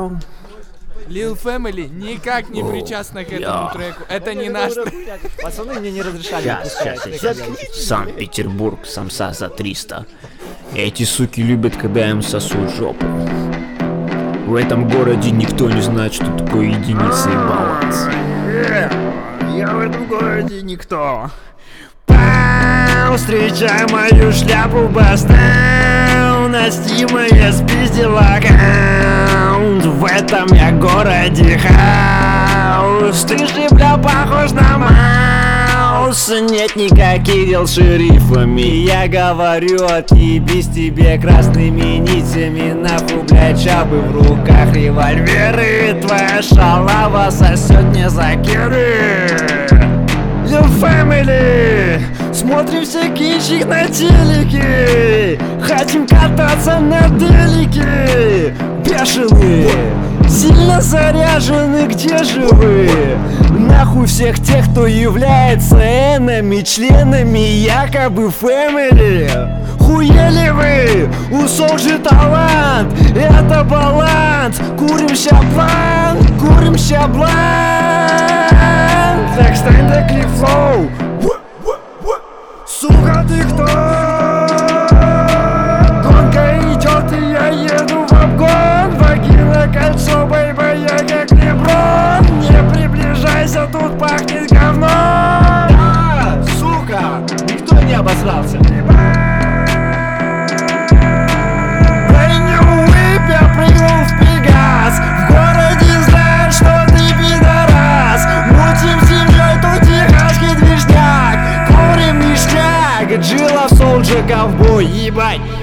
Lil Family никак не причастна к этому треку. Это не наш трек. Пацаны мне не разрешали. Сейчас. Санкт-Петербург, самса за 300. Эти суки любят, когда им сосут жопу. В этом городе никто не знает, что такое единица и баланс. Я в этом городе никто. Пау, встречай мою шляпу, бастау. Настима я спиздила аккаунт. В этом я городе хаус. Ты же, бля, похож на Маус. Нет никаких дел с шерифами. Я говорю, отъебись тебе красными нитями. Нахуй, блядь, чабы в руках, револьверы. Твоя шалава сосет мне за керы. Lil Family, смотрим все кинчик на телеке. Хотим кататься на делике. Бешеные, сильно заряжены, где же вы? Нахуй всех тех, кто является энами, членами якобы Family. Хуели вы, у Солджи талант, это баланс. Курим ща блант, курим ща блант. Так стань на клик флоу. Сука, ты кто? Гонка идет, и я еду в обгон. Вагина кольцо, бейба, я как Леброн. Не приближайся, тут пахнет говном. Да, сука, никто не обосрался. Прыгнул в Пегас. В городе знают, что ты пидорас. Мутим семьей, тут техасский движняк. Курим ништяк, Джилла в Солджи ковбой, ебать.